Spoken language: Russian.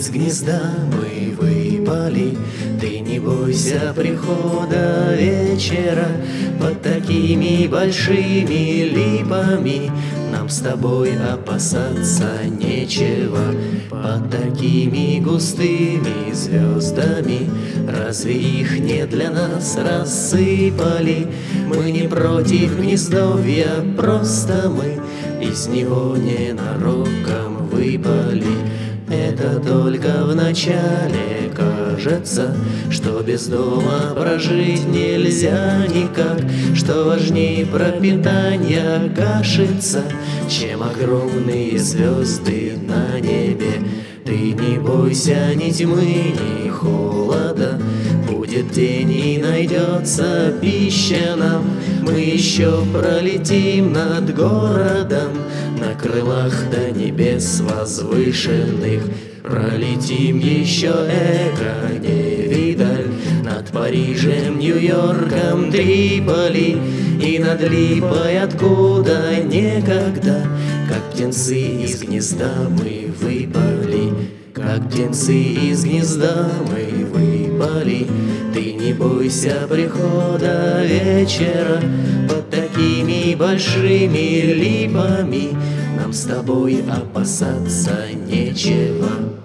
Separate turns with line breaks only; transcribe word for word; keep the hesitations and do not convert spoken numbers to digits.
гнезда мы выпали. Ты не бойся прихода вечера. Под такими большими липами нам с тобой опасаться нечего. Под такими густыми звездами разве их не для нас рассыпали? Мы не против гнездовья, просто мы из него ненароком выпали. Это только в начале кажется, что без дома прожить нельзя никак, что важнее пропитание кашица, чем огромные звезды на небе. Ты не бойся ни тьмы, ни холода, будет день и найдется пища нам. Мы еще пролетим над городом на крылах до небес возвышенных. Пролетим еще эко невидаль над Парижем, Нью-Йорком, Триполи и над Липой, откуда некогда, как птенцы из гнезда мы выпали. Как птенцы из гнезда мы выпали. Ты не бойся прихода вечера. Под такими большими липами нам с тобой опасаться нечего.